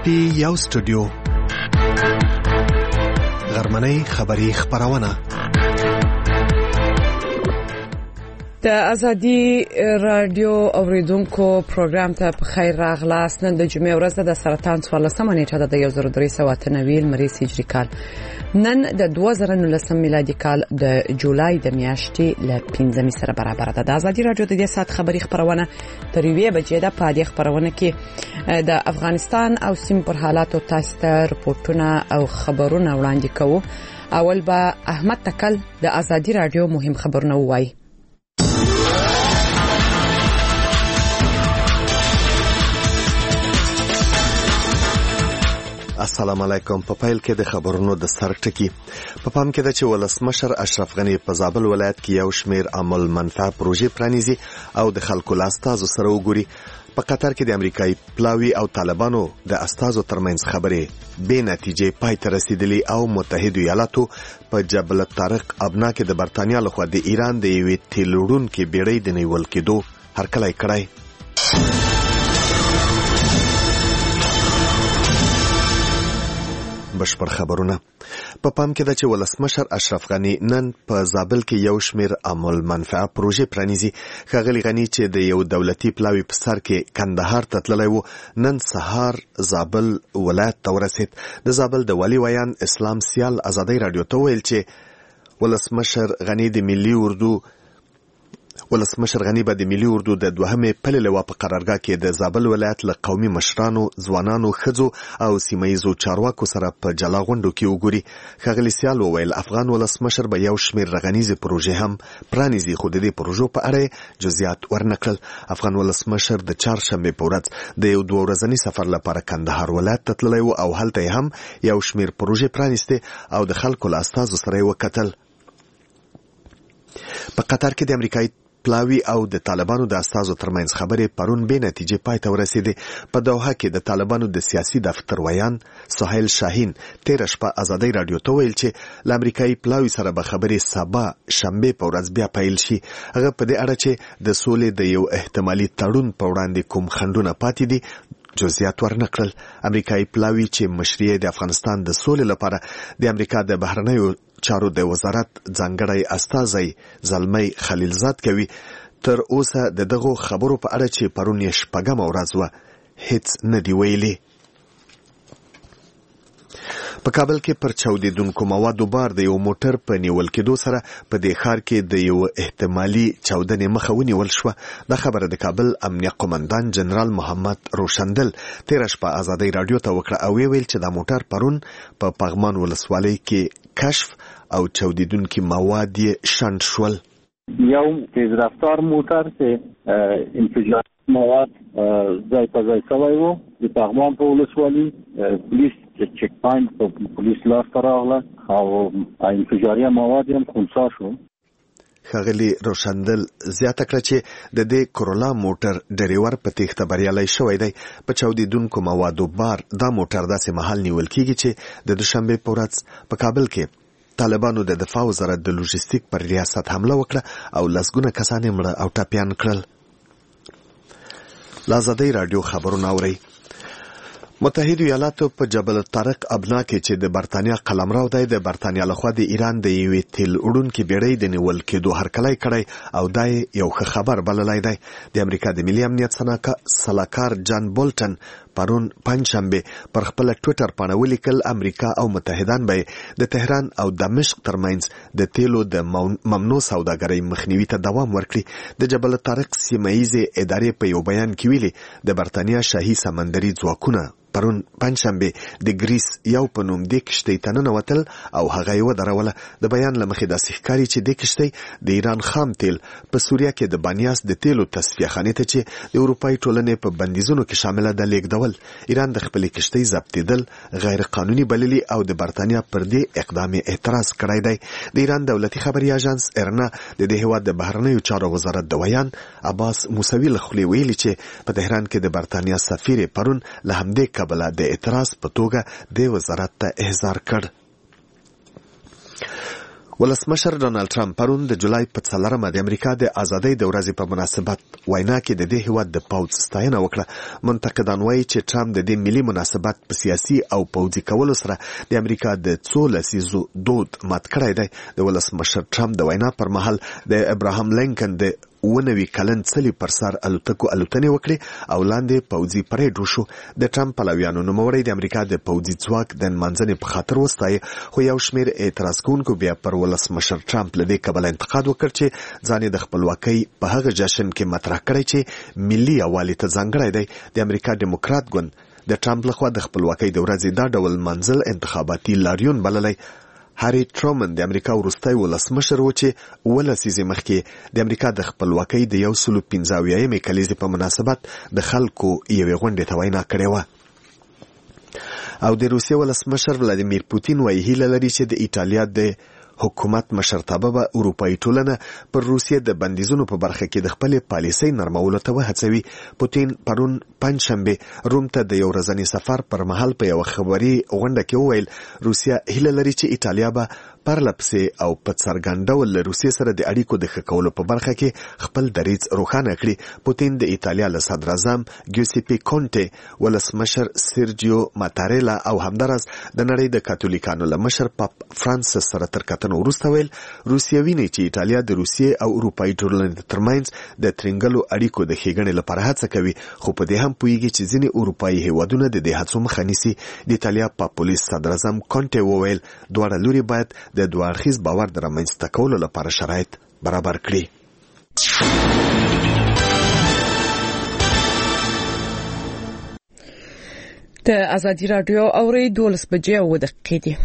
پټي یو سټوډیو غرمنۍ خبری خبرونه د ازادي رادیو اوریدونکو پروګرام ته په خیر راغلاست. نن د جمعې ورځ د سرطان 14 نیټه د 1390 لمریز هجری کال، نن د 2019 میلادي کال د جولای د میاشتې ل 15 سره برابر ده. د ازادي رادیو د دې سات خبری خبرونه تر 2 بجې د پادې خبرونه کې د افغانستان او سیم پر حالاتو تاسو ته رپورټونه او خبرونه وړاندې کوو. اول به احمد تکل د ازادي رادیو مهم خبرونه وایي. السلام علیکم. په پیل کې د خبرونو د سر ټکی په پام کې ده چې ولسمشر اشرف غنی په زابل ولایت کې یو شمېر عمل منفعه پروژې پرانیزي او د خلکو له استازو سره وګوري. په قطر کې د امریکایي پلاوي او طالبانو د استازو ترمنځ خبرې بې نتیجې پای ته رسیدلې او متحده ایالاتو په جبل الطارق ابنا کې د برتانیا لخوا د ایران د یوې تیل وړونکې بیړۍ د نیول کېدو هرکلی کړی. بشپړ خبرونه په پام کې ده چې ولسمشر اشرف غنی نن په زابل کې یو شمېر عمل منفعه پروژې پرانیزي. ښاغلي غنی چې د یو دولتي پلاوي په سر کې کندهار ته تللی و، نن سهار زابل ولایت ته ورسید. د زابل د والي ویان اسلام سیال ازادي رادیو ته ویل چې ولسمشر غنی به د ملي اردو د دوهمې پلې لوا په قرارګاه کې د زابل ولایت له قومي مشرانو، ځوانانو، ښځو او سیمه‌ییزو چارواکو سره په جلا غونډو کې وګوري. ښاغلي سیال وویل افغان ولسمشر به یو شمېر رغنیزې پروژې هم پرانیزي، خو د دې پروژو په اړه جزئیات ورنکړل. افغان ولسمشر د چهارشنبې په ورځ د یو 2 ورځني سفر لپاره کندهار ولایت ته تللی و او هلته هم یو شمېر پروژې پرانیستې او د خلکو له استازو سره یې وکتل. په قطر کې د امریکایي پلاوي او د طالبانو د استازو ترمنځ خبرې پرون بې نتیجې پای ته ورسېدې. په دوحه کې د طالبانو د سیاسي دفتر ویان سهیل شاهین تېره شپه ازادي رادیو ته ویل چې له امریکایي پلاوي سره به خبرې سبا شنبې په ورځ بیا پیل شي. هغه په دې اړه چې د سولې د یو احتمالي تړون په وړاندې کوم خنډونه پاتې دي جزئیات ورنکړل. امریکایي پلاوي چې مشري د افغانستان د سولې لپاره د امریکا د بهرنیو چارو د وزارت ځانګړی استازی زلمی خلیلزاد کوي، تر اوسه د دغو خبرو په اړه چې پرون یې 6مه ورځ وه هیڅ نه دی ویلي. په کابل کې پر چاودیدونکو موادو بار د یو موټر په نیول کېدو سره په دې ښار کې د یو احتمالي چاودنې مخه ونیول شوه. دا خبره د کابل امنیه قومندان جنرال محمد روشندل تېره شپه ازادي رادیو ته وکړه او ویل چې دا موټر پرون په پغمان ولسوالۍ کې کشف او چاودیدونکي مواد یې شنډ شول. یو تیز رفتار موټر چې انفجار مواد ځای په ځای شوی و د پغمان په ولسوالۍ پولیس چک پاینټ په پولیس لاس ته راغله او انفجاري مواد هم خنثی شو. ښاغلي روشندل زیاته کړه چې د دې کرولا موټر ډریور په تېښته بریالی شوی دی. په چاودیدونکو موادو بار دا موټر داسې مهال نیول کېږي چې د دوشنبې په ورځ په کابل کې طالبانو د دفاع وزارت د لوژستیک پر ریاست حمله وکړه او لسګونه کسان یې مړه او ټپیان کړل. له ازادي رادیو خبرونه اورئ. متحده ایالاتو په جبل الطارق ابنا کې چې د برتانیا قلمرو دی د برتانیا لخوا د ایران د یوې تیل وړونکې بیړۍ د نیول کېدو هرکلی کړی او دا یو ښه خبر بللی دی. د امریکا د ملي امنیت سلاکار جان بولټن پرون پنجشنبه پر خپل ټویټر باندې ولیکل امریکا او متحدان به د تهران او دمشق ترمنځ د تیلو د ممنوع سوداګرۍ مخنیوي ته دوام ورکړي. د جبل الطارق سیمه‌ییزې ادارې په یو بیان کې ویلي د برتانیا شاهي سمندري ځواکونه پرون پنجشنبه د ګریس یو په نوم د کشتۍ ته ننوتل او هغه یې ودروله. د بیان له مخې داسې ښکاري چې د کشتۍ د ایران خام تیل په سوریه کې د بانیاس د تیلو تصفیه خانې ته چې د اروپایي ټولنې په بندیزونو کې شامله ده لیږدول. ایران د خپلې کشتۍ ضبطېدل غیر قانوني بللي او د برتانیا پر دې اقدام اعتراض کړی دی. د ایران دولتي خبري اژانس ارنا د دې هېواد د بهرنیو چارو وزارت د ویان عباس موسوي له خولې ویلي چې په تهران کې د برتانیا سفیر پرون له همدې کبله د اعتراض په توګه د وزارت ته احضار کړ. ولسمشر ډونالد ټرمپ پرون د جولای په 4 د امریکا د ازادۍ د ورځې په مناسبت وینا کې د دې هیواد د پوځ ستاینه وکړه. منتقدان وایي چې ټرمپ د دې ملي مناسبت په سیاسي او پوځي کولو سره د امریکا د 2 لسیزو دود مات کړی دی. د ولسمشر ټرمپ د وینا پر مهال د ابراهام لینکن د 19 کلن څلی پر سر الوتنې وکړي او لاندې پوځي پریډ وشو. د ټرمپ پلویانو نوموړی د امریکا د پوځي ځواک د منځنۍ په خاطر وستایي، خو یو شمېر اعتراض کوونکو بیا پر ولسمشر ټرمپ له دې کبله انتقاد وکړ چې ځان د خپلواکۍ په هغه جشن کې مطرح کړی چې ملي یووالي ته ځانګړی دی. د امریکا ډیموکرات ګوند د ټرمپ لخوا د خپلواکۍ د ورځې دا ډول منزل انتخاباتي لاریون بللی. هاري ټرومن د امریکا وروستی ولسمشر و چې 7 لسیزې مخکې د امریکا د خپلواکۍ د 115 کلیزې په مناسبت د خلکو یوې غونډې ته وینا کړې وه. او د روسیې ولسمشر ولادیمیر پوتین وایي هیله لري چې د ایټالیا د حکومت مشرتابه به اروپایي ټولنه پر روسیې د بندیزونو په برخه کې د خپلې پالیسۍ نرمولو ته وهڅوي. پوتین پرون پنجشنبه روم ته د یو ورځني سفر پر مهال په یو خبري غونډه کې وویل روسیا هیله لري چې ایټالیا به پرلپسې او په څرګند ډول له روسیې سره د اړیکو د ښه کولو په برخه کې خپل دریځ روښانه کړي. پوتین د ایټالیا له صدر اعظم ګیوسیپي کونټي، ولسمشر سیرجیو ماتاريلا او همدارس د نړۍ د کاتولیکانو له مشر پاپ فرانسیس سره تر کتنو وروسته ویل روسیه ویني چې ایټالیا د روسیې او اروپایي ټولنې ترمنځ د ترنګلو اړیکو د ښېګڼې لپاره هڅه کوي، خو په دې هم پوهیږي چې ځینې اروپایي هیوادونه د دې هڅو مخه نیسي. د ایټالیا پاپولیس صدر اعظم کونټي وویل دواړه لوري باید د دوه اړخیز باور د رامنځته کولو لپاره شرایط برابر کړي. د ازادي راډیو اوري 12 بجې او دقیقې دي.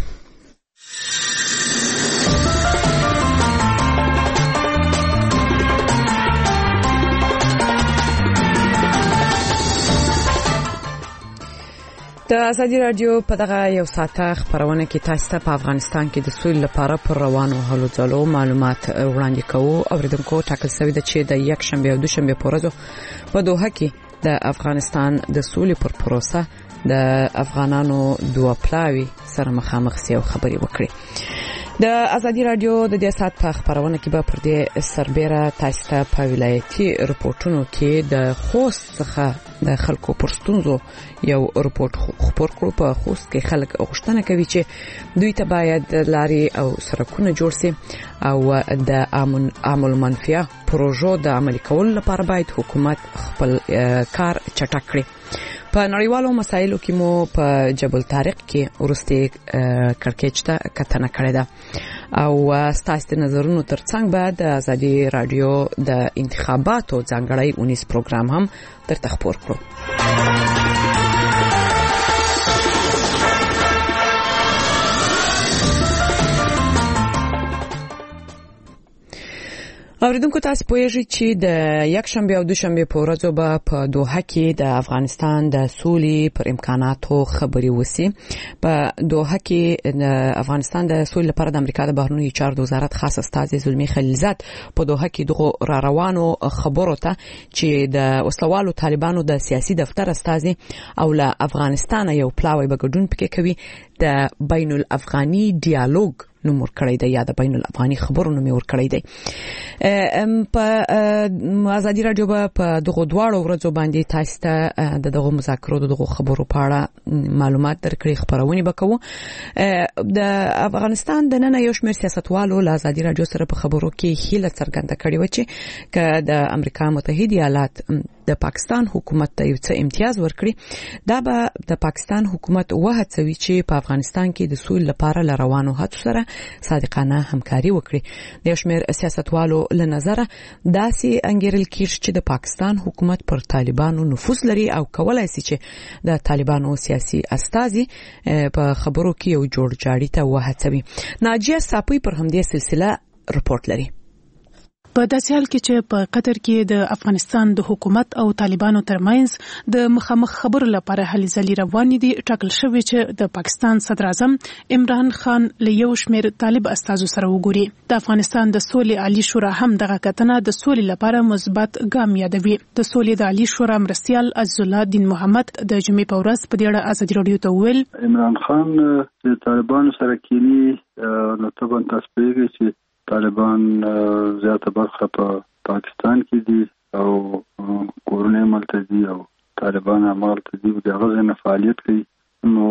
د ازادي راډیو په دغه یو ساعته خبرونه کې تاسو ته په افغانستان کې د سولې لپاره پر روانو هلو ځلو معلومات وړاندې کوو. اوریدونکو ټاکل شوی د چې د یک شنبه او دوشنبه په ورځو په دوحه کې د افغانستان د سولې پر پروسه د افغانانو دوه پلاوي سره مخامخ سي او خبري وکړي. د ازادي راډیو د دې سات په خبرونه کې به پر دې سربېره تاسو ته په ولایتي رپورټونو کې د خوست څخه د خلکو پرستونزو یو رپورټ خبر کړو. په خوست کې خلک غوښتنه کوي چې دوی ته باید لارې او سړکونه جوړ شي او د عامل منفعه پروژو د عملي کولو لپاره باید حکومت خپل کار چټک کړي. په نړیوالو مسایلو کې مو په جبل طارق کې ورسته کړکېچ ته کتنه کړې ده او ستاسو د نظرونو ترڅنګ بعد ازادي رادیو د انتخاباتو ځانګړی 19 پروګرام هم درته خبر کړو. اوریدونکو تاسو پوهیږئ چې د یک شنبه او دوشنبه په ورځو به په دوحه کې د افغانستان د سولې پر امکاناتو خبري وسی. په دوحه کې د افغانستان د سولې لپاره د امریکا د بهرنیو چارو وزارت خاص استاذ زلمی خلیلزاد په دوحه کې دغه را روانو خبرو ته چې د وسلوالو طالبانو د سیاسي دفتر استاذ او له افغانستان یو پلاوی بګډون پکې کوي د بین الافغاني ډیالوګ نوم ورکړی دی یا د بین الافغاني خبرو نوم ورکړی دی. په ازادي راډیو په دغه دواړو ورځو باندې تاسو ته دغه مذاکرو دغه خبرو په اړه معلومات درکړي خبرونه وکړو. د افغانستان د نن یو شمېر سیاستوالو له ازادي راډیو سره په خبرو کې هیله څرګنده کړې و چې د امریکا متحده ایالات د پاکستان حکومت ته یو څه امتیاز ورکړي دا به د پاکستان حکومت وهڅوي چې په افغانستان کې د سولې لپاره روانو هڅو سره صادقانه همکاري وکړي. د شمېر سیاستوالو له نظره داسې انګیرل کیږي چې د پاکستان حکومت پر طالبانو نفوذ لري او کولای شي چې د طالبانو سیاسي استازي په خبرو کې یو جوړجاړي ته وهڅوي. ناجیه صاپوی پر همدې سلسله رپورټ لري. په داسې حال کې چې په قطر کې د افغانستان د حکومت او طالبانو ترمنځ د مخامخ خبرو لپاره هلې ځلې روانې دي، ټاکل شوی چې د پاکستان صدر اعظم عمران خان له یو شمېر طالب استازو سره وګوري. د افغانستان د سولې عالی شورا هم دغه کتنه د سولې لپاره مثبت ګام یادوي. د سولې د عالی شورا مرستیال عز الله دین محمد د جمعې په ورځ په دې اړه ازادي راډیو ته وویل عمران خان د طالبانو سره کینی نو طبعا تاسو پیږئ چې طالبان زیاته برخه په پاکستان کې دي او کورونه ملته دي او طالبان عملته دي د هغه نه فعالیت کوي. نو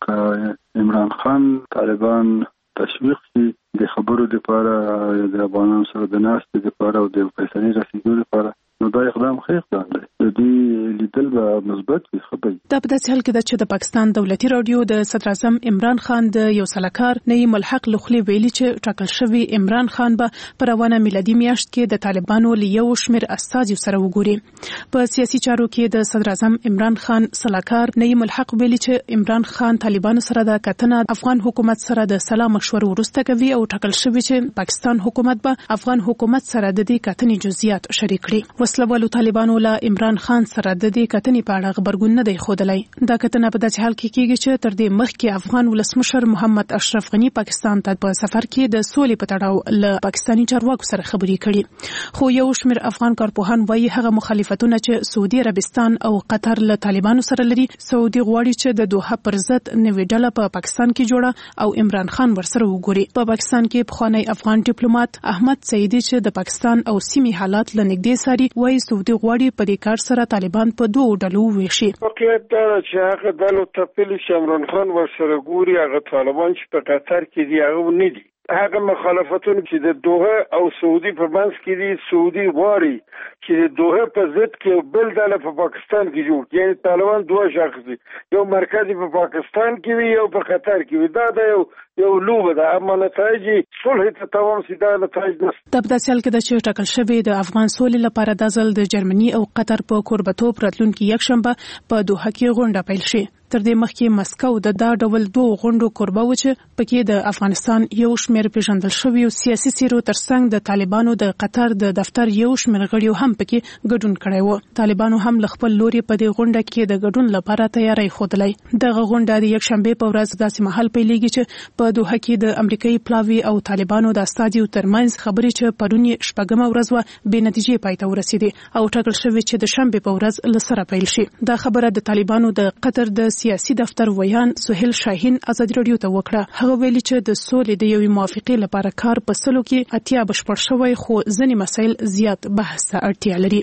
که عمران خان طالبان تشویق شي د خبرو لپاره د افغانانو سره د ناستې لپاره او د فیصلې رسیدو لپاره نو دا اقدام ښه اقدام دی. د دې لیدل به مثبت وي. خبرې دا په داسې حال کې ده چې د پاکستان دولتي راډیو د صدر اعظم عمران خان د یو سلاکار نعیم الحق لخوا ویلي چې ټاکل شوی عمران خان به پر روانه میلادي میاشت کې د طالبانو له یو شمېر استازو سره وګوري. په سیاسي چارو کې د صدر اعظم عمران خان سلاکار نعیم الحق ویلي چې عمران خان طالبانو سره د کتنه افغان حکومت سره د سلا مشورو وروسته کوي او ټاکل شوی چې پاکستان حکومت به افغان حکومت سره د دې کتنې جزئیات شریک کړي. وسلوالو طالبانو له عمران خان سره د دې کتنې په اړه خبرګون نه دی ښودلی. دا کتنه په داسې حال کې کېږي چې تر دې مخکې افغان ولسمشر محمد اشرف غني پاکستان ته په سفر کې د سولې په تړاو له پاکستاني چارواکو سره خبرې کړي. خو یو شمېر افغان کارپوهان وایي هغه مخالفتونه چې سعودي عربستان او قطر له طالبانو سره لري، سعودي غواړي چې د دوحه پر ضد نوې ډله په پاکستان کې جوړه او عمران خان ورسره وګوري. په پاکستان کې پخوانی افغان ډیپلوماټ احمد سعیدي چې د پاکستان او سیمې حالات له نږدې څاري وایي سعودي غواړي په دې کار سره طالبان په دوه ډلو وویشي. واقعیت دا چې هغه ډلو ته پیل چې عمران خان ورسره ګوري، هغه طالبان چې په قطر کې دي هغه نه دي. هغه مخالفتونه چې د دوحه او سعودي په منځ کې دي، سعودي غواړي چې د دوحه په ضد کې بل ډله په پاکستان کې جوړ کړي. یعنې طالبان دوه شاخص دي، یو مرکزي په پاکستان کې وي، یو په قطر کې وي. دا د یو لوبه ده، اما نتایج صلح ته تمام سي دا نتایج نه. د بداسل کې د چې ټاکل شوی د افغان سولې لپاره د ځل د جرمني او قطر په کوربتوب راتلونکي یکشنبه په دوحه کې غونډه پیل شي. تر دې مخکې مسکو د دا ډول دوه غونډو کوربه و چې پکې د افغانستان یو شمېر پیژندل شوی او سیاسي څیرو ترڅنګ د طالبانو د قطر د دفتر یو شمېر غړي هم پکې ګډون کړی و. طالبانو هم له خپل لوري په دې غونډه کې د ګډون لپاره تیاری ښودلې. دغه غونډه د یکشنبه په ورځ داسې مهال پیلېږي چې په دوحه کې د امریکایي پلاوی او طالبانو د استازو ترمنځ خبرې چې پرون شپږمه ورځ و بې نتیجې پای ته ورسېدې او ټاکل شوی چې د شنبه په ورځ لسره پیل شي. دا خبره د طالبانو د قطر د سیاسي دفتر ویان سهیل شاهین ازادي راډیو ته وکړه. هغه ویلي چې د سولې د یوې موافقې لپاره کار په سلو کې 80 بشپړ شوی، خو ځینې مسایل زیات بحث ته اړتیا لري.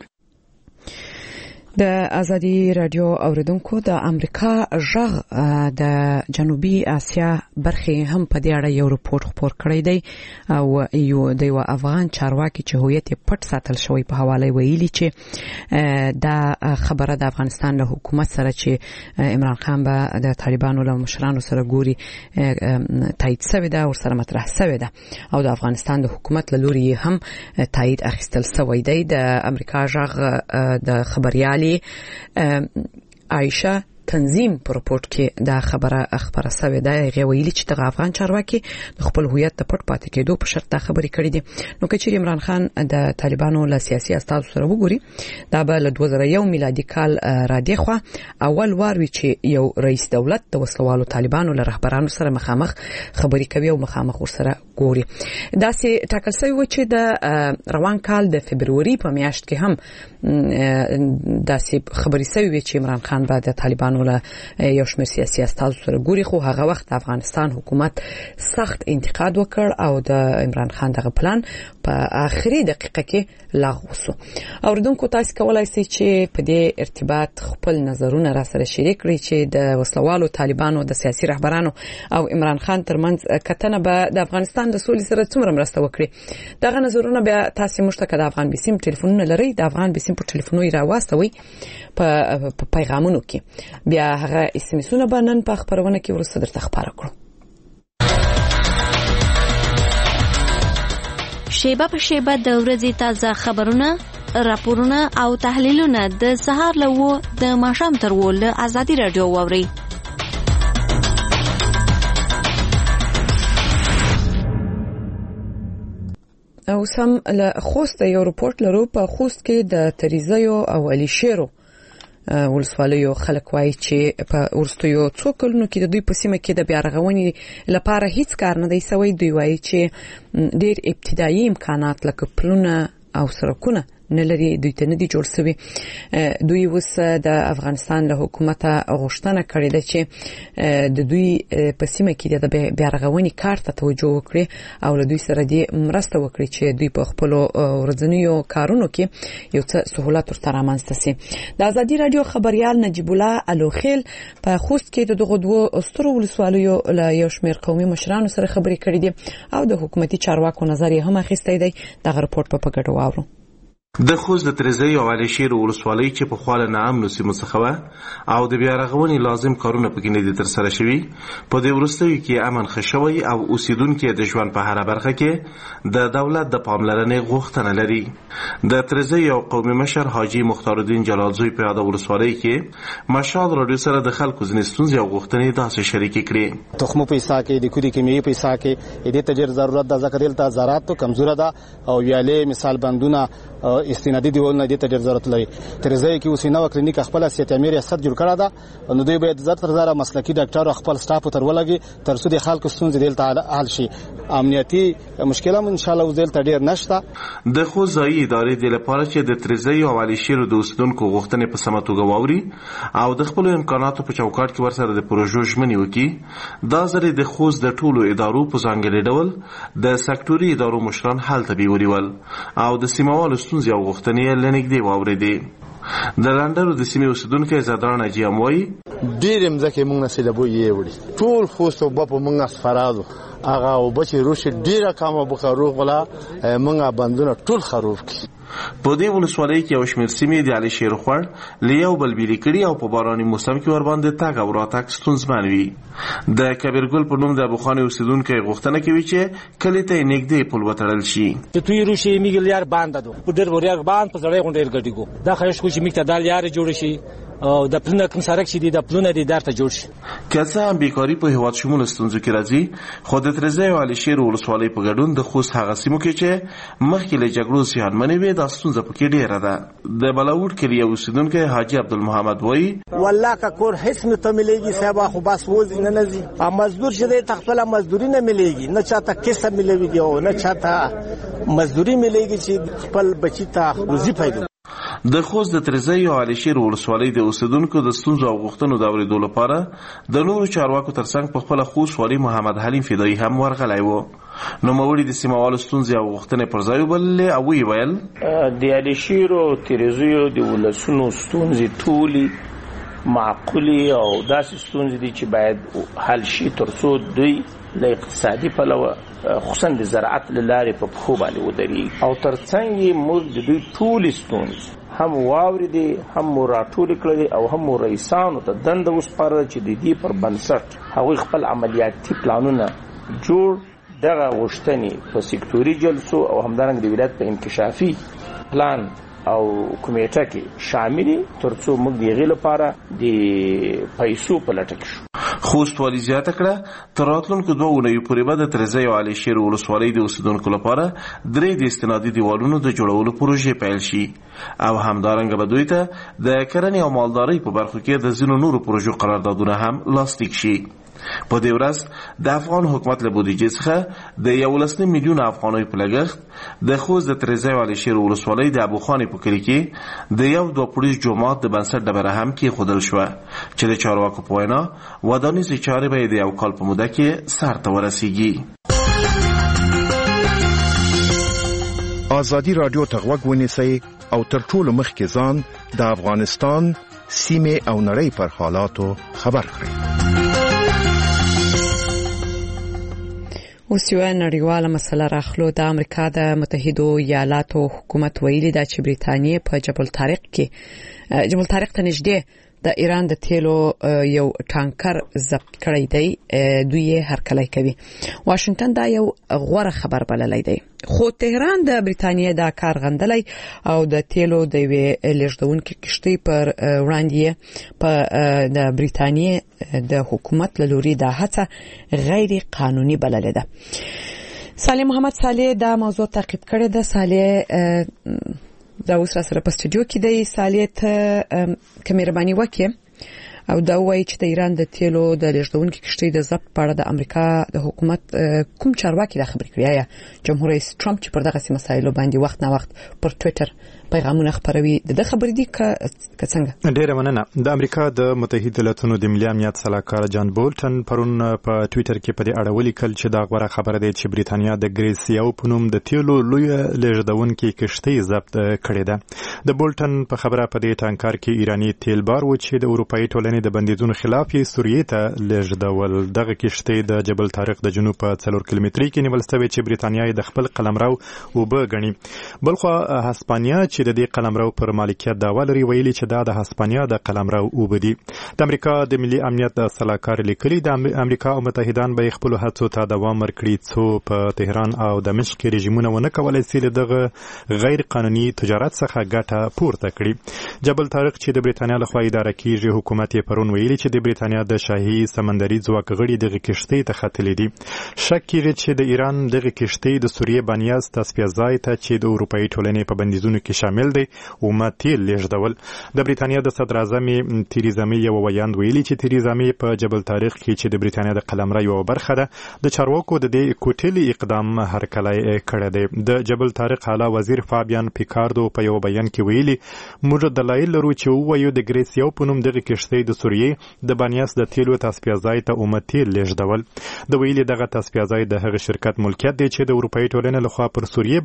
د ازادي رادیو اوریدونکو د امریکا ژغ د جنوبي اسیا برخې هم په دې اړه یو رپورت خپور کړی دی او د یو افغان چارواکي چې هویت پټ ساتل شوی په حواله ویلي چې دا خبره د افغانستان له حکومت سره چې عمران خان به د طالبانو له مشرانو سره ګوري تایید شوی ده او سره مطرح شوی ده او د افغانستان د حکومت له لوري هم تایید اخیستل شوی دی. د امریکا ژغ د خبريال عائشه تنظیم په رپورت کې دا خبره سوي ده. غویلي چې د افغان چارواکي د خپل هویت ته پټ پاتې کېدو په شرط دا خبرې کړې دي. نو که چیرې عمران خان د طالبانو له سیاسي استازو سره وګوري، دا به له 2001 میلادي کال را دی خو اول وار وی چې یو رئیس دولت د وسلوالو طالبانو له رهبرانو سره مخامخ خبرې کوي او مخامخ ورسره ګوري. دا سي ټاکل شوی و چې د روان کال د فبرवरी په میاشت کې هم دا سي خبرې شوی و چې عمران خان به د طالبانو له یو شمېر سیاسي استازو سره ګوري، خو هغه وخت د افغانستان حکومت سخت انتقاد وکړ او د عمران خان دغه پلان په آخري دقیقه کې لغوه شو. اوریدونکو تاسو کولای شئ چې په دې ارتباط خپل نظرونه را سره شریک کړئ چې د وسلوالو طالبانو د سیاسي رهبرانو او عمران خان ترمنځ کتنه به د افغانستان د سولې سره څومره مرسته وکړي. دغه نظرونه بیا تاسو مشترک د افغان بیسیم ټلیفونونه لري، د افغان بیسیم په ټلیفونو را واستوي په پیغامونو کې، بیا هغه اسمسونه به نن په خبرونه کې ورسره درته خبره کړو. شیبه په شیبه د ورځې تازه خبرونه، راپورونه او تحلیلونه د سهار له د ماښام تر له ازادي رادیو واوري. او سم له خوست یو رپورت لرو په خوست کې د تریزیو او علي شیرو ولسوالیو خلک وایي چې په ورستیو څو کلونو کې د دوی په سیمه کې د بیا رغونې لپاره هیڅ کار نه دی سوی. دوی وایي چې ډیر ابتدایي امکانات لکه پلونه او سړکونه نه لري، دوی ته نه دي جوړ شوي. دوی اوس د افغانستان له حکومت غوښتنه کړې ده چې د دوی په سیمه کې د بیا رغونې کار ته توجه وکړي او له دوی سره دې مرسته وکړي چې دوی په خپل ورځنیو کارونو کې یو څه سہولت ورته رامنځته شي. د ازادي رادیو خبريال نجیب الله الوخیل په خوست کې دغه دوه سترو ولسوالیو له یو شمېر قومي مشرانو سره خبرې کړې دي او د حکومتي چارواکو نظر یې هم اخیستی دی. دغه رپورت په ګډه واورو. د خوست د تریزی او علي شیر ولسوالۍ چې په خواله نامنو سیمو څخه وه او د بیا رغونې لازم کارونه پکې نه دي ترسره شوي، په دې وروستیو کې امن ښه شوی او اوسیدونکي د ژوند په هره برخه کې د دولت د پاملرنې غوښتنه لري. د تریزی او قومي مشر حاجي مختارالدین جلالزوی په یاده ولسوالۍ کې مشال راډیو سره د خلکو ځینې ستونزې او غوښتنې داسې شریکې کړې. تخمو په حصہ کې د کوري کیمیاوي په حصہ کې دې ته ډېر ضرورت ده ځکه دلته زراعت کمزوره ده او ویالې مثال بندونه استنادي دیولونه دې ته ډېر ضرورت لري. ترځای کې اوس نو کلینیک خپل سیټ امیر ریاست جوړ کړی دا نو دوی باید زړه مسلکي ډاکټر خپل سټاف تر ولګي تر څو د خلکو ستونزې دلته حل شي. امنیتي مشکلات ان شاء الله دلته ډېر نشته. د خو ځای ادارې د لپاره چې د ترځای او علي شیر د اوسیدونکو غوښتنې په سمه توګه واوري او د خپل امکاناتو په چوکاټ کې ورسره د پروژو ژمنې وکړي، دا ځل د خوست د ټولو ادارو په ځانګړي ډول د سکتوري ادارو مشران هلته بیورول او د سیموالو ستونزې او غوښتنې لنګدي واوریدي. د لندرو د سیمې اوسیدونکو زادران اجیام وایي ډېر مځکې موږ نسلبو یې وړي ټول خوست او په موږ سفرادو هغه او بچي روش ډیره کمه بخاروغ ولا موږ بندونه ټول خروف کی. په دې ولسوالۍ کې یو شمېر سیمې د علي شیر خوړ لیو بلبیلي کړي او په باراني موسم کې ور باندې تاګ او راتګ ستونزمن وي. د کبیرګل په نوم د ابوخاني اوسیدونکو غوښتنه کوي چې کلی ته نږدې پل وتړل شي. چې توی روشي میګلیار باندې دو په ډېر وریا باندې په ځړې غونډې ګډي کو دا خیش کو چې میکته دال یار جوړ شي او د پلونه کوم سرک شي د پلونه دي درته جوړ شي. کله هم بیکاری په هیواد شمول ستونزو کې راځي، خو د ترځای او علي شیر ولسوالۍ په ګډون د خوست هغه سیمو کې چې مخکې له جګړو زیانمنې وې دا ستونزه پکې ډېره ده. د بلاوټ کلی اوسیدونکی حاجي عبدالمحمد وایي والله کا کور هیڅ نه ته مليږي صاحب خو بس وځي نه نزي مزدور شه د خپل مزدوري نه مليږي نه چاته کیسه مليږي او نه چاته مزدوري مليږي چې خپل بچی ته روزي پیدا. د خوست د ترځای او علي شیر ولسوالۍ د اوسیدونکو د ستونزو او غوښتنو د اورېدو لپاره د نورو چارواکو ترڅنګ په خپل خوست والي محمد حلیم فدایي هم ورغلی و. نوموړي د سیموالو ستونزې او غوښتنې پر ځای وبللې او ویې ویل د علي شیر او ترځایو د ولسونو ستونزې ټولې معقولې او داسې ستونزې دي چې باید حل شي تر څو دوی له اقتصادي پلوه خصوصا د زراعت له لارې په پښو باندې ودرېږي او ترڅنګ یې موږ د دوی ټولې ستونزې هم واورېدې هم مو راټولې کړلې او هم مو رئیسانو ته دنده وسپارله چې د دې پر بنسټ هغوی خپل عملیاتي پلانونه جوړ دغه غوښتنې په سکتوري جلسو او همدارنګه د ولایت په انکشافي پلان او کمیټه کې شاملې تر څو موږ د هغې لپاره د پیسو په لټه کې شو. خوست والي زیاته کړه تر راتلونکو 2 اونیو پورې به د ترځای او علي شیر ولسوالۍ د اوسیدونکو لپاره 3 د استنادي دیوالونو د جوړولو پروژې پیل شي او همدارنګه به دوی ته د کرنې او مالدارۍ په برخو کې د ځینو نورو پروژو قراردادونه هم لاسلیک شي. په دې ورځ د افغان حکومت له بودیجې څخه د 11 میلیون افغانۍ په لګښت د خوست د ترځای او علي شیر ولسوالۍ د ابوخاني په کلي کې د یو 2 پولیس جومات د بنسټ ډبره هم کېښودل شوه چې د چارواکو په وینا ودانیزې چارې به د 1 کال په موده کې سر ته ورسیږي. ازادي رادیو ته غوږ ونیسئ او تر ټولو مخکې ځان د افغانستان سیمې او نړۍ پر حالاتو خبر کړئ. اوس یو نړیواله مسله راخلو. د امریکا د متحدو ایالاتو حکومت ویلي دا چې بریتانیا په جبل طارق ته نږدې د ایران د تیلو یو ټانکر ضبط کړی دی. دوی یې هرکلی کوي. واشنگټن دا یو غوره خبر بللی دی، خو تهران د بریتانیا دا کار غندلی او د تیلو د یوې لیږدونکې کښتۍ پر وړاندې په د بریتانیا د حکومت له لوري دا هڅه غیر قانوني بللې ده. صالح محمد صالح دا موضوع تعقیب کړی د صالح دا اوس را سره په سټوډیو کې دی. صالح ته کمرباني وکي او دا وایي چې د ایران د تیلو د لېږدونکو کښتۍ د ضبط په اړه د امریکا د حکومت کوم چارواکي دا خبرې کړې یا جمهور رئیس ټرمپ چې پر دغه مسایلو باندې وخت نه وخت پر ټوئیټر پیغامونه خپروي د خبرې دي که څنګه؟ ډیره مننه. د امریکا د متحده ایالاتونو د ملي امنیت سلاکار جان بولټن پرون په ټوئیټر کې په دې اړه ولیکل چې دا غوړه خبره ده چې بریتانیا د ګریس یو په نوم د تیلو لوی لېږدونکو کښتۍ ضبط کړې ده. د بولټن په خبره په دې ټانکر کې ایرانی تیل بار و چې د اروپאי ټولنې د بندیزونو خلاف یې سوریې ته لېږدول. دغه کښتۍ د جبل طارق د جنوب په 4 کیلومتري کې نیول شوې چې بریتانیا یې د خپل قلمرو وبه غني. بلخو هسپانیا چې د دې قلمرو پر مالکیت دعوا لري ویلي چې دا د هسپانیا د قلمرو وبدي. د امریکا د ملي امنیت سلاکار لیکلي د امریکا او متحدان به خپل هڅو ته دوام ورکړي څو په تهران او دمشق رژیمونه ونه کولای شي دغه غیر قانوني تجارت څخه ګټه پورته کړي. جبل طارق چې د بریتانیا لخوا اداره کیږي حکومت یې پرون ویلي چې د بریتانیا د شاهي سمندري ځواک غړي دغه کښتۍ ته ختلې دي. شک کیږي چې د ایران دغه کښتۍ د سوریې بنیاز تصفیه ته چې د اروپאי ټولنې په بندیزونو کې شامل دي او ماتیل لېږدول. د بریتانیا د صدر اعظم تریزا می یو ویاند ویلي چې تریزا می په جبل طارق کې چې د بریتانیا د قلمرو یو برخه ده د چارواکو د دې کوټلي اقدام هرکلی کړی دی. د جبل طارق اعلی وزیر فابیان پیکاردو په یو بیان کې ویلي موږ دلایل لرو چې وایو د ګریس یو په نوم دغه کښتۍ د سوریې د بنیاس د تیلو تصفیه ځای ته اومتیل لېږدول. د ویلي دغه تصفیه ځای د هغه شرکت ملکیت دی چې د اروپאי ټولنې لخوا پر سوریې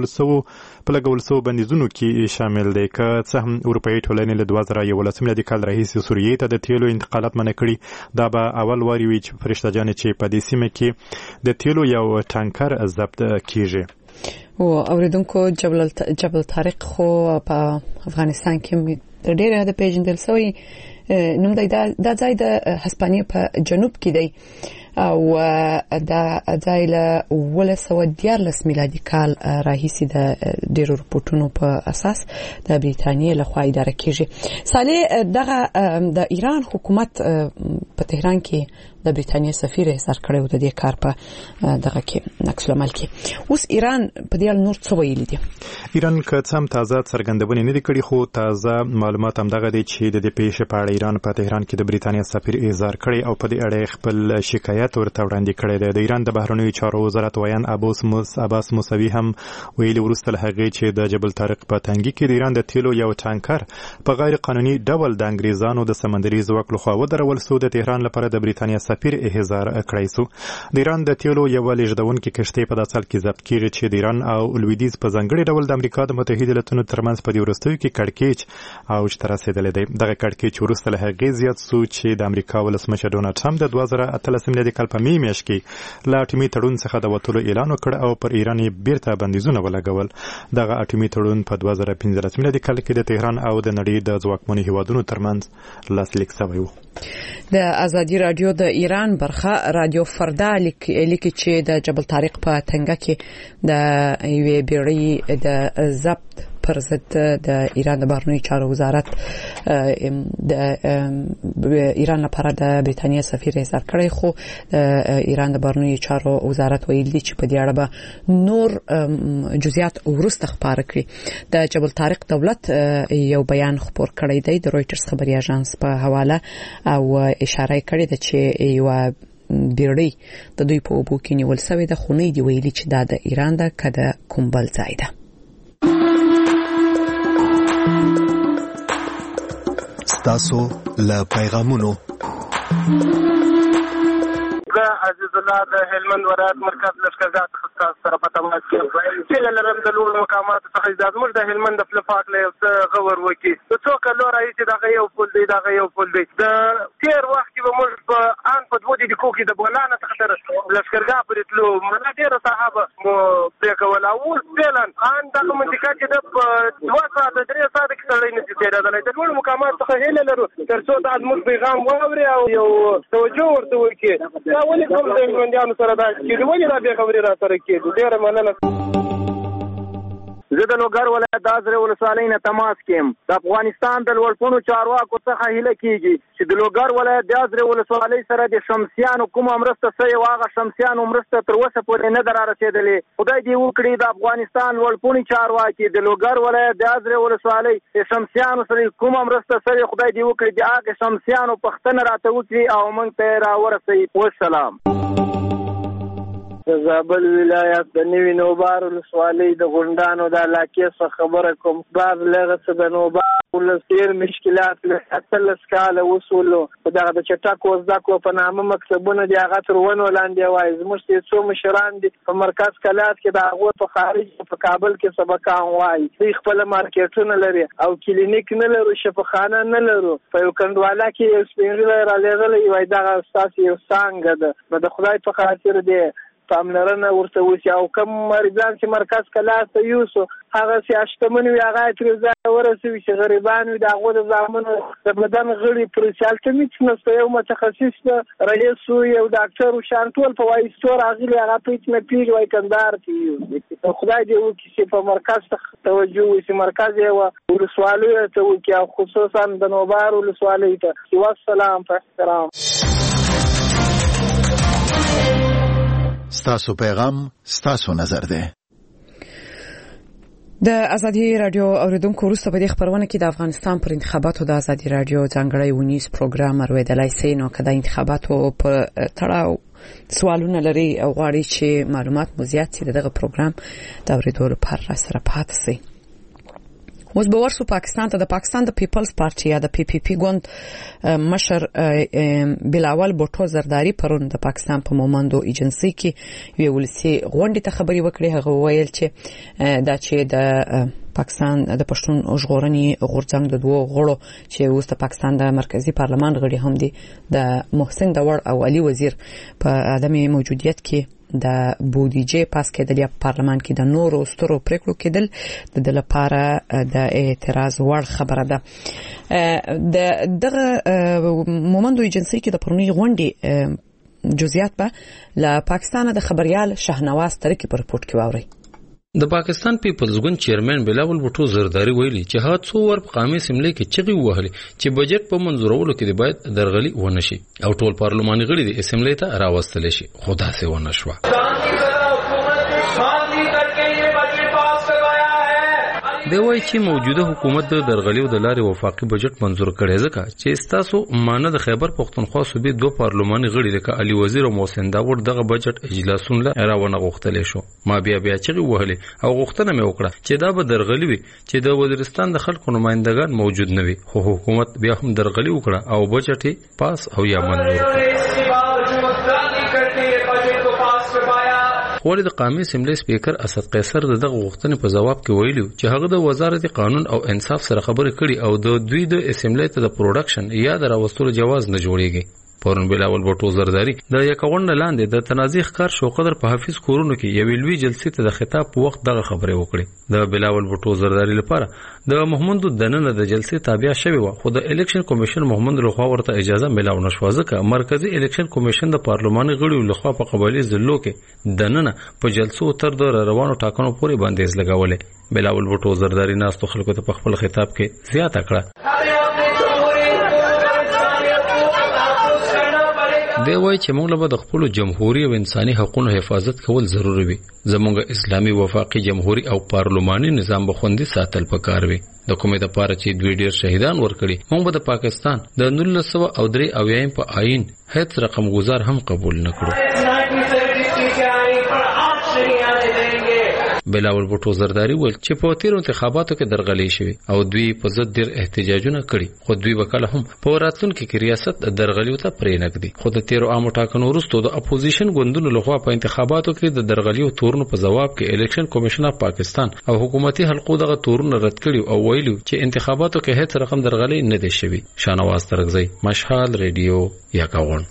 بلګول سو بندیزونو کې شامل دی. که څه هم اروپאי ټولنې له 2011 میلادي کال راهیسې سوریې ته د تیلو انتقالات منع کړي، دا به اول واری وي چې فرشته جان چې په دې سیمه کې د تیلو یو ټانکر ضبط کیږي. او اوریدونکو جبل طارق خو په افغانستان کې ډېر د پیژندل شوی نوم دی. دا ځای د هسپانیا په جنوب کې دی او دا ځای له 1914 میلادي کال راهیسې د ډېرو رپورټونو په اساس د بریتانیا لخوا اداره کیږي. صالح دغه د ایران حکومت په تهران کې د بریتانیا سفیر احضار کړی و د دې کار په دغه کې عکس العمل کې. اوس ایران په دې اړه نور څه ویلي دي؟ ایران که څه هم تازه څرګندونې نه دي کړي خو تازه معلومات هم دغه دي چې د دې پیښې په اړه ایران په تهران کې د بریتانیا سفیر احضار کړی او په دې اړه خپل شکایت ورته وړاندې کړی دی. د ایران د بهرنیو چارو وزارت ویان عباس موسوي هم ویلي وروسته له هغې چې د جبل طارق په تنګي کې د ایران د تیلو یو ټانکر په غیر قانوني ډول د انګریزانو د سمندري ځواک لخوا ودرول سو، د تهران لپاره د بریتانیا سفیر احضار کړی سو. د ایران د تیلو یو لېږدونکي کښتۍ په داسې حال کې ضبط کیږي چې د ایران او لویدیځ په ځانګړي ډول د امریکا د متحده ایالاتونو ترمنځ په دې وروستیو کې کړکېچ اوج ته رسېدلی دی. دغه کړکېچ وروسته له هغې زیات سو چې د امریکا ولسمشر ډونالډ ټرمپ د 2018 میلادي کال په می میاشت کې له اټومي تړون څخه د وتلو اعلان وکړ او پر ایران یې بیرته بندیزونه ولګول. دغه اټومي تړون په 2015 میلادي کال کې د تهران او د نړۍ د ځواکمنو هیوادونو ترمنځ لاسلیک شوی و. د ازادي رادیو د ایران برخه رادیو فردا لیکي چې د جبل طارق په تنګه کې د یوې بیړۍ د ضبط پر ضد د ایران د بهرنیو چارو وزارت د ایران لپاره د بریتانیا سفیر احضار کړی، خو د ایران د بهرنیو چارو وزارت ویلي چې په دې اړه به نور جزئیات وروسته خبره کړي. د جبل طارق دولت یو بیان خپور کړی دی د رويټرز خبري اژانس په حواله او اشاره کړې ده چې یو بیړۍ د دوی په اوبو کې نیول شوې ده، خو نه دی ویلي چې دا د ایران ده که د کوم بل ځای ده. ستاسو له پیغامونو عزیز الله د هلمند ولایت مرکز لشکرګاه څخه سره په تماس کې چې لرم د لوړ مقاماتو څخه اجازه موږ د هلمند د فلفاک له یو څه غور وکي څو کله راځي دا یو پول دی د تیر وخت کې به موږ په ان په 2 دقیقو کې د بولانه څخه تر لشکرګاه پورې تلو مله ډیره صحابه مو پریکول او فعلا ان دغه منطقه کې د 2 ساعت 3 ساعت کې تړلې نشي کېدای د لوړ مقاماتو څخه هیله لرو تر څو د موږ پیغام واوري او یو توجه ورته وکړي. دا ولې کوم د هلمندیانو سره دا چې ولې دا به خبرې را سره کېږي. ډیره مننه. زه د لوګر ولایت د ازرې ولسوالۍ نه تماس کوم. د افغانستان د لوړپوړو چارواکو څخه هیله کیږي چې د لوګر ولایت د ازرې ولسوالۍ سره د شمسیانو کومه مرسته شوې وه، هغه شمسیانو مرسته تر اوسه پورې نه ده رارسېدلې. خدای دې وکړي د افغانستان لوړپوړي چارواکي د لوګر ولایت د ازرې ولسوالۍ د شمسیانو سره کومه مرسته شوې، خدای دې وکړي د هغه شمسیانو پوښتنه راته وکړي او موږ ته یې راورسوي. والسلام. د زابل ولایت د نوي نوبار ولسوالۍ د غونډانو د علاقې څخه خبره کوم. بعض لغه څه د نوبار ولسیر مشکلات له 13 کاله وصولو په دغه د چټکو زده کړو په نامه مکتبونه دي، هغه تر ونو لاندې وایي. زموږ څو مشران دي په مرکز کلات کې د هغو په خارج په کابل کې سبقان وایي. دوی خپل مارکیټونه لري او کلینیک نه لرو، شفاخانه نه لرو. په یو کندواله کې یو سپینږیری رالېږلی وایي دغه ستاسو یو څانګه ده. نو د خدای په خاطر دی پاملرنه ورته وشي او کوم مریضان چې مرکز کلات ته یوسو هغه چې شتمن وي هغه ترې ځای ورسوي، چې غریبان وي د هغو د زامنو د بدن غړي پرې هلته هېڅ نشته. یو متخصص ده رئیس یو ډاکټر شان ټول په وایسټو راغلي، هغه په هېڅ نه پوهېږي، وایي کندهار کې یوسي. خدای دې وکړي چې په مرکز ته توجه وشي، مرکز یې ولسوالیو ته وکړي او خصوصا د نوبار ولسوالۍ ته. والسلام په احترام. ستاسو پیغام ستاسو نظر دی. د ازادي رادیو اوریدونکو وروسته په دې خبرونه کې د افغانستان پر انتخاباتو د ازادي رادیو ځانګړی ونیس پروګرام اورېدلای شئ. نو که د انتخاباتو په تړاو سوالونه لري او غواړئ چې معلومات مو زیات شي، دغه پروګرام د اورېدو لپاره راسره پاتې شئ. اوس به ورسو پاکستان ته. د پاکستان د پیپلز پارټي یا د پی پی پی ګوند مشر بلاول بوټو زرداری پرون د پاکستان په مومندو ایجنسی کې یو ولسی غونډه ته خبري وکړي. هغه ویل چې دا چې د پاکستان د پښتون ژغورنې غورځنګ د دوه غړو چې اوس د پاکستان د مرکزی پارلمان غړي هم دي، د محسن داور او علي وزیر په عدم موجودیت کې د بودیجه پاس کېدل یا پارلمان کې د نورو سترو پریکړو کېدل د لپاره د اعتراض وړ خبره ده. دغه مومندو ایجنسی کې د پرونی غونډې جزئیات به له پاکستان د خبريال شهنواز ترکی پر رپورت کې واوري. د پاکستان پیپلز ګوند چیرمن بلاول بوټو زرداری ویلي چې هغه څو ور په قومي اسمبلی کې چغې وهلې چې بجټ په منظورولو کې باید درغلي ونه شي او ټول پارلماني غړي د اسمبلی ته راوستل شي، خو داسې ونه شوه. دی وایي چې موجوده حکومت د درغلیو د لارې وفاقي بجټ منظور کړی ځکه چې ستاسو مانه د خیبر پښتونخوا صوبې دوه پارلماني غړي لکه علي وزیر او محسن داور دغه بجټ اجلاسونه راونه غوښتلی شو. ما بیا چغې وهلې او غوښتنه مې وکړه چې دا به درغلي وي چې د وزیرستان د خلکو نمائندګان موجود نه وي، خو حکومت بیا هم درغلي وکړه او بجټ یې پاس او یا منظور کړ. ولې د قومي اسمبلی سپیکر اسد قیصر دغه غوښتنې په جواب کې ویلي چې هغه د وزارت قانون او انصاف سره خبرې کړي او د دوی د اسمبلی ته د پروډکشن یا د راوستلو جواز نه جوړیږي. پرون بلاول بوټو زرداری د یکغونډه لاندې د تنازع ښکار شو قدر په حافظ کورونو کې یو لوی جلسې ته د خطاب په وخت دغه خبرې وکړي. د بلاول بوټو زرداری لپاره د محمد دننه د جلسې تابع شوی و، خو د الیکشن کمیشن محمد لخوا ورته اجازه ملاو نشو ځکه مرکزی الیکشن کمیشن د پارلماني غړو لخوا په قبایلی ضلعو کې دننه په جلسو تر د روانو ټاکنو پورې بندیز لګولې. بلاول بوټو زرداری ناستو خلکو ته په خپل خطاب کې زیاته کړه. دی وایي چې موږ له د خپل جمهوریت او انساني حقوقو حفاظت کول ضروري وي. زموږ اسلامي وفاقي جمهوریت او پارلماني نظام به خوندي ساتل پکار وي. د کومې د پاره چې دوی ډیر شهیدان ورکړي، موږ به د پاکستان د 1903 په آئین هیڅ رقم گزار هم قبول نکړو. بلاول بوټو زرداری ویل چې په تیر انتخاباتو کې درغلي شوی او دوی په ضد ډیر احتجاجونه کړي، خو دوی وکړه هم په راتلونکو کې ریاست درغلیو ته پرې نګدي. خو د تیر عام ټاکنو وروسته د اپوزیشن ګوندونو لخوا په انتخاباتو کې د درغلیو تورونو په جواب کې الیکشن کمیشن اف پاکستان او حکومتي حلقو دغه تورونه رد کړي او ویلي چې انتخاباتو کې هیڅ رقم درغلي نه دي شوی. شانواز ترغزی، مشهال ریډیو یکاون.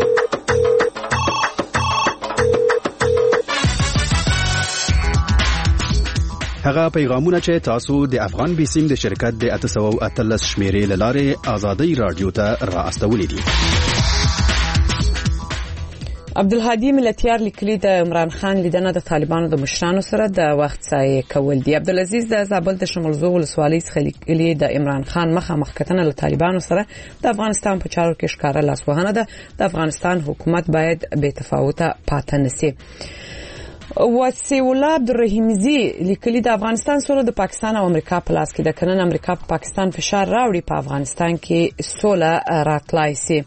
هغه پیغامونه چې تاسو د افغان بیسیم د شرکت د 813 شمیرې لاره آزادۍ رادیو ته را استولې دي. عبدالهادي ملتیار لیکلي د عمران خان لیدنه د طالبانو د مشرانو سره د وخت ځای کول دي. عبدالعزیز د زابل د شمولزو ولسوالۍ څخه لیکلي د عمران خان مخامخ کتنه له طالبانو سره د افغانستان په چارو کې ښکاره لاسوهنه ده. د افغانستان حکومت باید بې تفاوته پاتې نشي. وسی الله عبدالرحیمزی لیکلي د افغانستان سره د پاکستان او امریکا په لاس کې د کنن امریکا په پاکستان فشار راوړي په افغانستان کې سوله راتلای سي.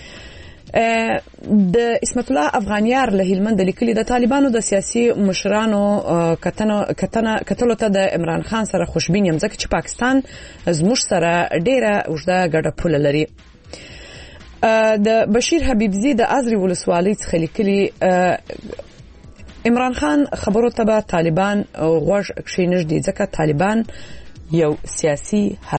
د اسمت الله افغانیار له هلمند لیکلي د طالبانو د سیاسي مشرانو کتلو ته د عمران خان سره خوشبین یم ځکه چې پاکستان زموږ سره ډیره اوږده ګډه پوله لري. د بشیر حبیبزی د ازری ولسوالۍ څخه لیکلي عمران خان خبرو ته به طالبان غوږ کښینږدي ځکه طالبان یو سیاسي